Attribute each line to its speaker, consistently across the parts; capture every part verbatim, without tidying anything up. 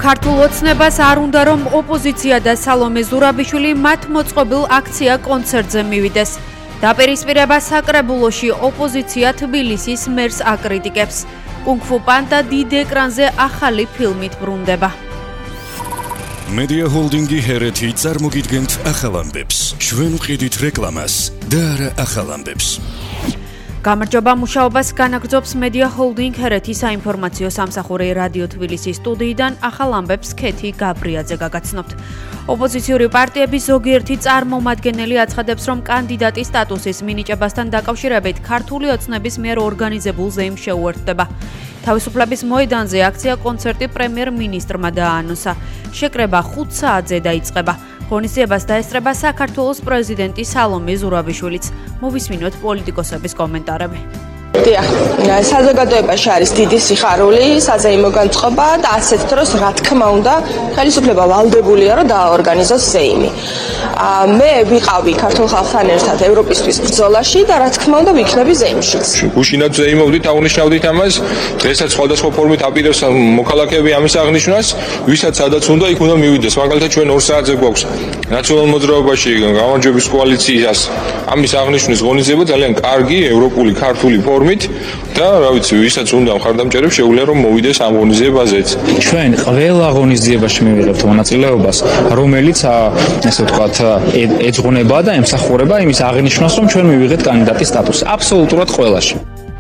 Speaker 1: ქართულ ოცნებას არ უნდა რომ ოპოზიცია და სალომე ზურაბიშვილი მათ მოწყობილ აქცია კონცერტზე მივიდეს. დაპირისპირება საკრებულოში ოპოზიცია თბილისის მერს აკრიტიკებს. კუნგ-ფუ პანდა დიდ ეკრანზე ახალი ფილმით ბრუნდება.
Speaker 2: Media Holdingi ჰერეთი წარმოგიდგენთ ახალ ამბებს. ჩვენ ვყიდით რეკლამას და არა ახალ ამბებს.
Speaker 1: გამარჯობა, მუშაობას განაგრძობს Media Holding ჰერეთის საინფორმაციო სამსახური რადიო თბილისის სტუდიიდან ახალ ამბებს ქეთი გაბრიაძე გაგაცნობთ. ოპოზიციური პარტიების ზოგიერთი წარმომადგენელი აცხადებს, რომ კანდიდატის სტატუსის მინიჭებასთან დაკავშირებით ქართული ოცნების მიერ ორგანიზებულ ზეიმს შეუერთდება. თავისუფლების მოედანზე აქცია კონცერტი პრემიერ-მინისტრმა დააანონსა. შეკრება ხუთ საათზე დაიწყება. ღონისძიებას დაესწრება საქართველოს პრეზიდენტი სალომე ზურაბიშვილიც. მოვისმინოთ პოლიტიკოსების კომენტარები.
Speaker 3: დიახ, საზოგადოებაში არის დიდი სიხარული, საზეიმო განწყობა და ასეთ დროს რა თქმა უნდა, ხელისუფლება ვალდებულია რომ დააორგანიზოს ზეიმი. მე ვიყავი ქართულ ხალხთან ერთად ევროპისთვის ბრძოლაში და რა თქმა უნდა ვიქნები ზეიმშიც.
Speaker 4: უშინათ ზეიმობდით, აღნიშნავდით ამას, დღესაც სხვადასხვა ფორმით აპირებს მოქალაქეები ამის აღნიშვნას, ვისაც სადაც უნდა იქ უნდა მივიდეს. მაგალითად ჩვენ ორ საათზე გვაქვს ნაციონალურ მოძრაობაში გამარჯვების კოალიციას ამის აღნიშვნის ღონისძიება ძალიან კარგი ევროპული ქართული ფორმით და რა ვიცი, ვისაც უნდა მხარდამჭერებს შეუძლია რომ მოვიდეს ამ ღონისძიებაზეც.
Speaker 5: ჩვენ ყველა ღონისძიებაში მივიღებთ მონაწილეობას, რომელიც ესე ვთქვათ, ეძღვნება და ემსახურება იმის აღნიშვნას, რომ ჩვენ მივიღეთ კანდიდატის სტატუსი. აბსოლუტურად ყველაში.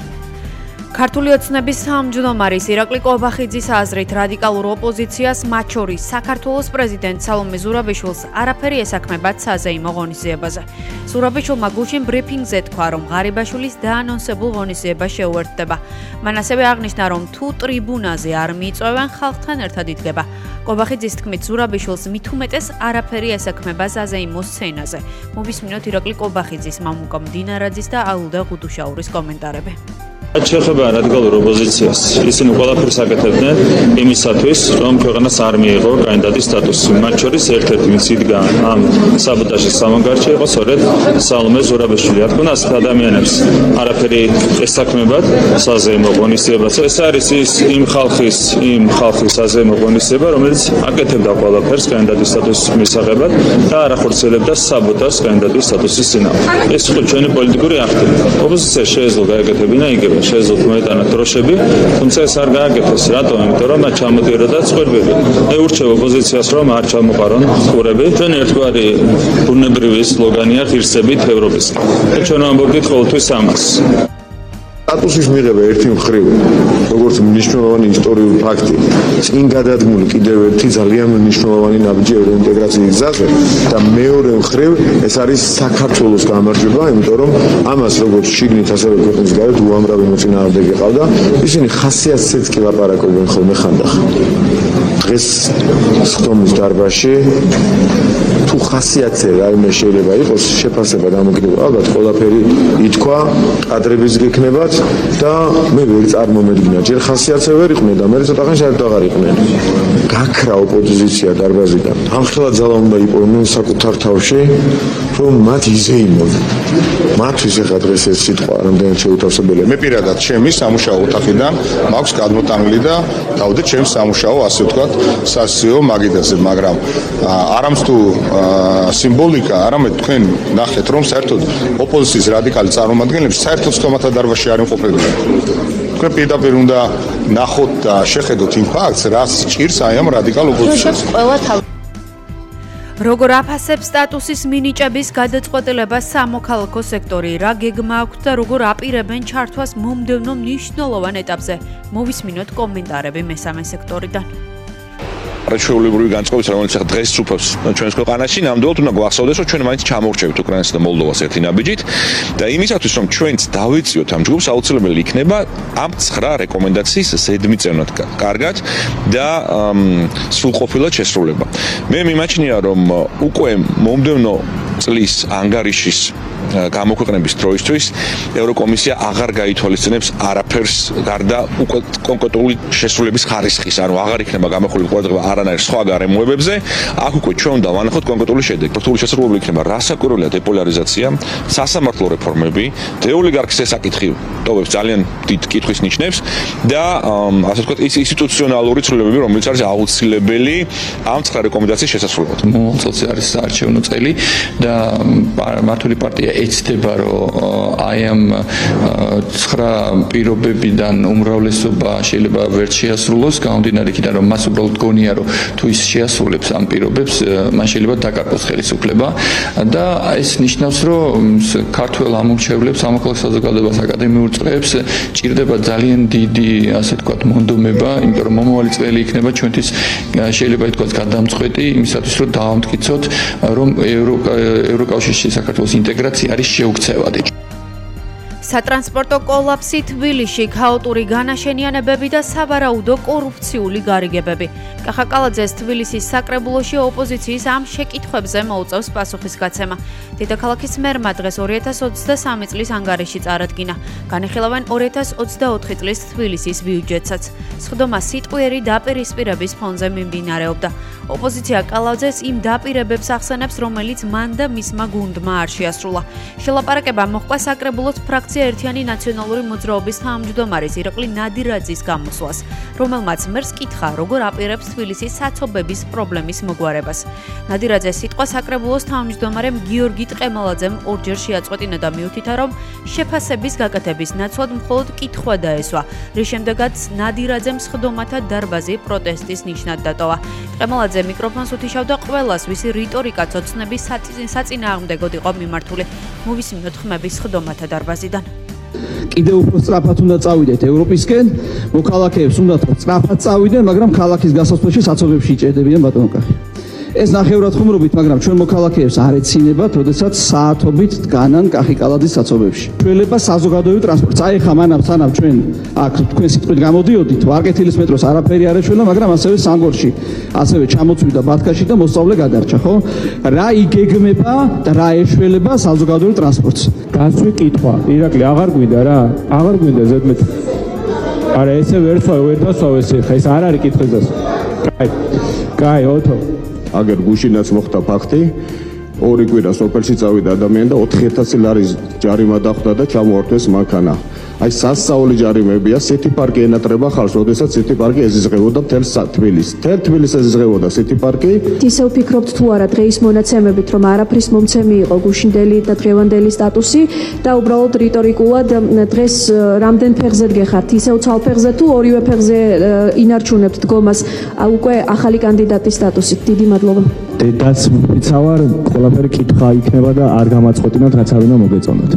Speaker 1: ქართული ოცნების თავმჯდომარის ირაკლი კობახიძის აზრით რადიკალურ ოპოზიციას, მათ შორის საქართველოს პრეზიდენტ სალომე ზურაბიშვილს არაფერი ესაქმებათ საზეიმო ღონისძიებაზე. ზურაბიშვილმა გუშინ ბრიფინგზე თქვა, რომ ღარიბაშვილის დაანონსებულ ღონისძიება შეუერთდება. მან ასევე აღნიშნა, რომ თუ ტრიბუნაზე არ მიიწვევენ, ხალხთან ერთად იდგება. კობახიძის თქმით, ზურაბიშვილს მით უმეტეს არაფერი ესაქმება საზეიმო სცენაზე. მოვისმინოთ ირაკლი კობახიძის, მამუკა მდინარაძის და ალუდა ღუდუშაურის კომენტარები.
Speaker 6: შეეხება რადიკალურ ოპოზიციას, ისინი ყველაფერს აკეთებდნენ იმისათვის, რომ ქვეყანას არ მიეღო კანდიდატის სტატუსი. მათ შორის ერთ-ერთი ვინც იდგა ამ საბოტაჟის სამანგარში იყო სწორედ სალომე ზურაბიშვილი. რა თქმა უნდა, ასეთ ადამიანებს არაფერი ესაქმებათ საზეიმო ღონისძიებას. ეს არის ის იმ ხალხის, იმ ხალხის საზეიმო ღონისძიება, რომელიც აკეთებდა ყველაფერს კანდიდატის სტატუსის მისაღებად და არ ახორციელებდა საბოტაჟს კანდიდატის სტატუსის წინააღმდეგ. ეს იყო ჩვენი პოლიტიკური აქტი. ოპოზიცია შეეძლო გაეკეთებინა იგივე. შეეძლოთ მოეტანა დროშები, თუმცა ეს არ გააკეთეს. რატომ? იმიტომ რომ მათ ჩამოდიოდა წვერბები. მე ურჩევ ოპოზიციას, რომ არ ჩამოყარონ ყურები. ჩვენ ერთგვარი ბუნებრივი სლოგანია ღირსებით ევროპისკენ. ჩვენ ვამბობთ ყოველთვის ამას.
Speaker 7: სტატუსის მიღება ერთი მხრივ, როგორც მნიშვნელოვანი ისტორიული ფაქტი, წინ გადადგმული კიდევ ერთი ძალიან მნიშვნელოვანი ნაბიჯი ევროინტეგრაციის გზაზე და მეორე მხრივ ეს არის საქართველოს გამარჯვება, იმიტომ რომ ამას როგორც შიგნით ასევე ქვეყნის გარეთ უამრავი მოწინააღმდეგე ყავდა, ისინი ხასიათზეც კი ლაპარაკობენ ხოლმე ხანდახან. დღეს სხდომის დარბაზში თუ ხასიათზე რაიმე შეიძლება იყოს შეფასება დამოკიდებული, ალბათ ყველაფერი ითქვა, კადრების გექნებათ და მე ვერ წარმომედგინა, ჯერ ხასიათზე ვერ იყვნენ და მე ცოტახან საერთოდ აღარ იყვნენ. გაქრა ოპოზიცია დარბაზიდან. ამხელა ძალა უნდა იპოვნენ საკუთარ თავში, რომ მათ იზეიმონ. მათთვის ახლა დღეს ეს სიტყვა რამდენად შეუთავსებელია.
Speaker 4: მე პირადად ჩემი სამუშაო ოთახიდან მაქვს გადმოტანილი და დავდე ჩემს სამუშაო, ასე ვთქვათ, სასიო მაგიდაზე, მაგრამ არამც თუ სიმბოლიკა, არამედ თქვენ ნახეთ, რომ საერთოდ ოპოზიციის რადიკალი წარმომადგენლები საერთოდ სტომათა დარბაზში არ იმყოფებიან. თქვენ პირდაპირ უნდა ნახოთ და შეხედოთ იმ ფაქტს, რაც ჭირს აი ამ რადიკალ ოპოზიციას.
Speaker 1: როგორ აფასებს სტატუსის მინიჭების გადაწყვეტილებას სამოქალაქო სექტორი, რა გეგმა აქვს და როგორ აპირებენ ჩართვას მომდევნო მნიშვნელოვან ეტაპზე. მოვისმინოთ კომენტარები მესამე სექტორიდან.
Speaker 4: არაჩვეულებრივი განწყობაც, რომელიც ახლა დღეს სუფევს ჩვენს ქვეყანაში, ნამდვილად უნდა გვახსოვდეს, რომ ჩვენ მაინც ჩამოვრჩევთ უკრაინასა და მოლდოვას ერთი ნაბიჯით და იმისათვის, რომ ჩვენც დავეციოთ ამ ჯგუფს, აუცილებელი იქნება ამ ცხრა რეკომენდაციის ზედმიწევნად კარგად და სრულყოფილად შესრულება. მე მიმაჩნია, რომ უკვე მომდევნო წლის ანგარიშის
Speaker 8: გამოქვეყნების დროისთვის ევროკომისია აღარ გაითვალისწინებს არაფერს გარდა უკვე კონკრეტული შესრულების ხარისხის, ანუ აღარ იქნება გამოხმული ყურადღება არანაირ სხვა გარემოებებზე. აქ უკვე ჩვენ უნდა ვანახოთ კონკრეტული შედეგი. კონკრეტული შესრულებული იქნება რასაკვირველია დეპოლარიზაცია, სასამართლო რეფორმები, დეოლიგარქის საკითხი ტოვებს ძალიან დიდ კითხვის ნიშნებს და ასე ვთქვათ, ის ინსტიტუციონალური ცვლილებები, რომელიც არის აუცილებელი ამ ცხრა რეკომენდაციის შესასრულებლად.
Speaker 9: მომავალ წელს არის საარჩევნო წელი და მართული პარტია ეცდება, რომ აი ამ ცხრა პირობებიდან უმრავლესობა შეიძლება ვერ შეასრულოს, გამომდინარე იქიდან, რომ მას უბრალოდ გონია, რომ თუ ის შეასრულებს ამ პირობებს, მან შეიძლება დაკარგოს ხელისუფლება და ეს ნიშნავს, რომ ქართველ ამომრჩევლებს, სამოქალაქო საზოგადოებას, აკადემიურ წრეებს ჭირდება ძალიან დიდი, ასე ვთქვათ, მონდომება, იმიტომ რომ მომავალი წელი იქნება ჩვენთვის შეიძლება ითქვას გადამწყვეტი იმისათვის, რომ დავამტკიცოთ, რომ ევროკავშირში საქართველოს ინტეგრაცია არის შეუქცევადი.
Speaker 1: სატრანსპორტო კოლაფსი თბილისში, ქაოტური განაშენიანებები და სავარაუდო კორუფციული გარიგებები. კახა კალაძეს თბილისის საკრებულოში ოპოზიციის ამ შეკითხვებზე მოუწევს პასუხისგაცემა. დედაქალაქის მერმა დღეს ორი ათას ოცდასამი წლის ანგარიში წარადგინა. განიხილავენ ორი ათას ოცდაოთხი წლის თბილისის ბიუჯეტსაც. სხდომა სიტყვიერი დაპირისპირების ფონზე მიმდინარეობდა. ოპოზიცია კალაძეს იმ დაპირებებს ახსენებს, რომელიც მან და მისმა გუნდმა არ შეასრულა. შელაპარაკება მოჰყვა საკრებულოს ფრაქცია ერთიანი ნაციონალური მოძრაობის თავმჯდომარის ირაკლი ნადირაძის გამოსვლას, რომელმაც მერს კითხა, როგორ აპირებს თბილისის საცობების პრობლემის მოგვარებას. ნადირაძე სიტყვა საკრებულოს თავმჯდომარემ გიორგი ტყემალაძემ ორჯერ შეაწყვეტინა და მიუთითა, რომ შეფასების გაკეთების ნაცვლად მხოლოდ კითხვა დაესვა, რის შემდეგაც ნადირაძემ სხდომათა დარბაზი პროტესტის ნიშნად დატოვა. ტყემალაძე მიკროფონს უთიშავდა ყველას, ვისი რიტორიკა ცოცნების საწინააღმდეგოდ იყო მიმართული. მოვისმინოთ ხმების სხდომათა დარბაზიდან.
Speaker 10: კიდევ უფრო სწრაფად უნდა წავიდეთ ევროპისკენ, მოქალაქეებს უნდა სწრაფად წავიდნენ, მაგრამ ქალაქის გასასვლელში საცობებში იჭერდებიან ბატონო კახი. ეს ნახევრად ხუმრობით, მაგრამ ჩვენ მოქალაქეებს არ ეცინებათ, როდესაც საათობით დგანან კახი კალაძის საცობებში. შეიძლება საზოგადოებრივ ტრანსპორტს. აი ხა მანამ სანამ ჩვენ აქ თქვენ სიტყვით გამოდიოდით, ვარკეთილის მეტროს არაფერი არ ეჩვენა, მაგრამ ასევე სანგორში, ასევე ჩამოწვიდა ბათქაში და მოსწავლე გადარჩა, ხო? რა იგეგმება და რა ეშველება საზოგადოებრივ ტრანსპორტს?
Speaker 11: გასვი კითხვა, ირაკლი აღარ გვინდა რა, აღარ გვინდა ზედმეტ. არა, ესე ვერ სვავ, ვერ დასვავ ესე, ხა ეს არ არის კითხვის დასვა. კაი. კაი, ოთო.
Speaker 7: აგერ გუშინაც მოხდა ფაქტი, ორი კვირა სოფელში წავიდა ადამიანი და ოთხი ათასი ლარის ჯარიმა დახვდა და ჩამოართვეს მანქანა. აი სასწაული ჯარიმებია, სიტი პარკი ენატრება ხალხს, როდესაც სიტი პარკი ეზიზღებოდა მთელ თბილისს. მთელ თბილისს ეზიზღებოდა სიტი პარკი.
Speaker 12: ისევ ფიქრობთ თუ არა დღეის მონაცემებით, რომ არაფრის მომცემი იყო გუშინდელი და დღევანდელი სტატუსი და უბრალოდ რიტორიკულად დღეს რამდენ ფეხზე დგეხართ, ისევ ცალფეხზე თუ ორივე ფეხზე ინარჩუნებთ დგომას უკვე ახალი კანდიდატის სტატუსით. დიდი მადლობა.
Speaker 11: დედაც ვიცავარ, ყველაფერი კითხვა იქნება და არ გამაწყვეტინოთ, რაც არ უნდა მოგეწონოთ.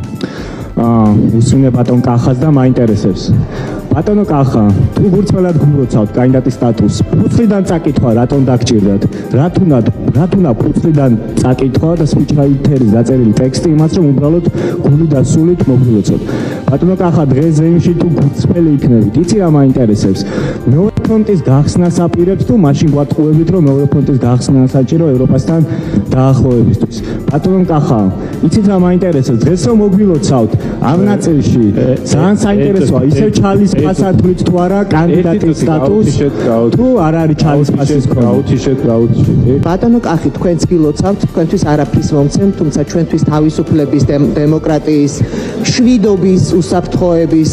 Speaker 11: აა, უსმინე ბატონ კახას და მაინტერესებს. ბატონო კახა, თუ გურწმელად გმროცავთ კანდიდატის სტატუსს, ფუცლიდან წაკითხვა, რატომ დაგჭირდათ? რათ უნდა, რათ უნდა ფუცლიდან წაკითხვა და სპიჩრაითერის დაწერილი ტექსტი იმას, რომ უბრალოდ გული და სულით მოგულოცოთ. ბატონო კახა, დღეს ზეიმში თუ გურწმელი იქნებით, იცი რა მაინტერესებს? მეორე ფრონტის გახსნას აპირებს თუ მაშინ გვატყუებით, რომ მეორე ფრონტის გახსნა საჭირო ევროპასთან დაახლოებისთვის. ბატონო კახა, იცით რა მაინტერესებს? დღეს რომ მოგვილოცავთ ამ ნაწილში, ძალიან საინტერესოა, ისევ ჩალის პასატვით თუ არა კანდიდატის სტატუსი თუ არ არის ჩალის პასის გაუთიშეთ გაუთიშეთ.
Speaker 13: ბატონო კახი, თქვენც გილოცავთ, თქვენთვის არაფრის მომცემ, თუმცა ჩვენთვის თავისუფლების, დემოკრატიის, შვიდობის, უსაფრთხოების,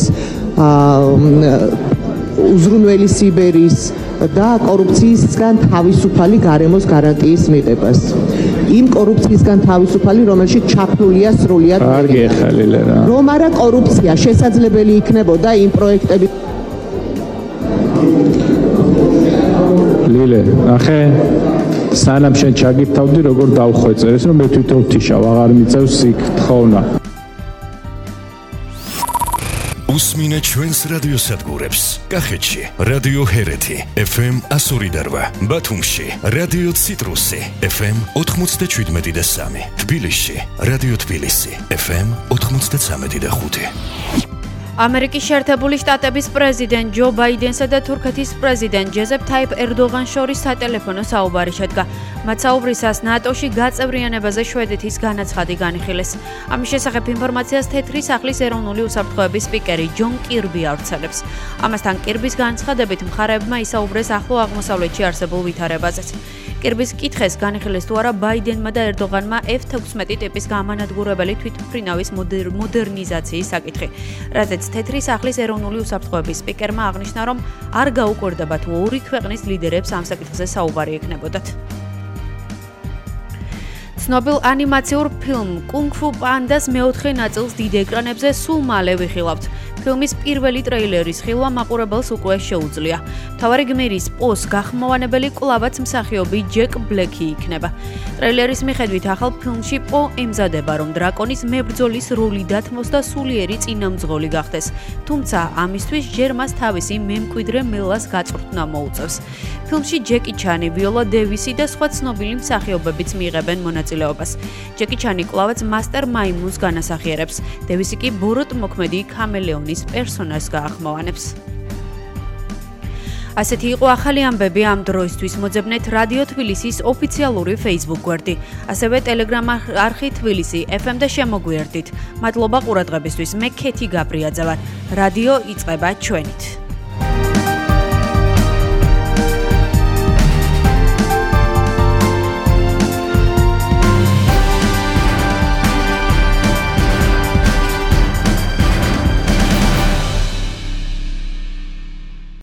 Speaker 13: უზრუნველი სიბერის და კორუფციისგან თავისუფალი გარემოს გარანტიის მიღებას. იმ კორუფციისგან თავისუფალი, რომელშიც ჩაფლულია სრულიად რომ არა კორუფცია შესაძლებელი იქნებოდა იმ პროექტები.
Speaker 11: ლილე, ახე სანამ შენ ჩაგირთავდი, როგორ დავხვეწე ეს, რომ მე თვითონ ვთიშავ, აღარ მიწევს იქ თხოვნა.
Speaker 2: უსმინე ჩვენს რადიოსადგურებს. კახეთში რადიო ჰერეთი ეფ ემ εκατო ორი და რვა, ბათუმში რადიო ციტრუსი ეფ ემ ოთხმოცდაშვიდმეტი და სამი, თბილისში რადიო თბილისი ეფ ემ ოთხმოცდაცამეტი და ხუთი.
Speaker 1: ამერიკის შეერთებული შტატების პრეზიდენტ ჯო ბაიდენსა და თურქეთის პრეზიდენტ ჯეზეპ თაიპ ერდოღანს შორის სატელეფონო საუბარი შედგა. მათ საუბრისას ნატოში გაწევრიანებაზე შვედეთის განაცხადი განიხილეს. ამის შესახებ ინფორმაციას თეთრი სახლის ეროვნული უსაფრთხოების სპიკერი ჯონ კირბი ავრცელებს. ამასთან კირბის განცხადებით მხარეებმა ისაუბრეს ახლო აღმოსავლეთში არსებულ ვითარებაზეც. კირბის კითხეს განიხილეს თუ არა ბაიდენმა და ერდოღანმა ეფ ექვსმეტი ტიპის გამანადგურებელი თვითმფრინავის მოდერნიზაციის საკითხი. რაზეც თეთრი სახლის ეროვნული უსაფრთხოების სპიკერმა აღნიშნა, რომ არ გაუკვირდება თუ ორი ქვეყნის ლიდერებს ამ საკითხზე საუბარი ექნებოდათ. ცნობილ ანიმაციურ ფილმ კუნგ ფუ პანდას მეოთხე ნაწილს დიდ ეკრანებზე სულ მალე ვიხილავთ. ფილმის პირველი ტრეილერის ხილვა მაყურებელს უკვე შეუძლია. მთავარი გმირის პოს გახმოვანებელი კვლავაც მსახიობი ჯეკ ბლეკი იქნება. ტრეილერის მიხედვით ახალ ფილმში პო ემზადება, რომ დრაკონის მებრძოლის როლი დათმოს და სულიერი წინამძღოლი გახდეს. თუმცა ამისთვის ჯერ მას თავისი მემკვიდრე მელას გაწვრთნა მოუწევს. ფილმში ჯეკი ჩანი, ვიოლა დევისი და სხვა ცნობილი მსახიობებიც მიიღებენ მონაწილეობას. ჯეკი ჩანი კვლავაც მასტერ მაიმუნს განასახიერებს. დევისი კი ბოროტ მოქმედი ქამელეონის პერსონაჟს გაახმოვანებს. ასეთი იყო ახალი ამბები ამ დროისთვის. მოძებნეთ რადიო თბილისის ოფიციალური Facebook გვერდი, ასევე Telegram არხი თბილისი ეფ ემ და შემოგვიერთდით. მადლობა ყურადღებისთვის. მე ქეთი გაბრიაძე ვარ. რადიო იწყება ჩვენით.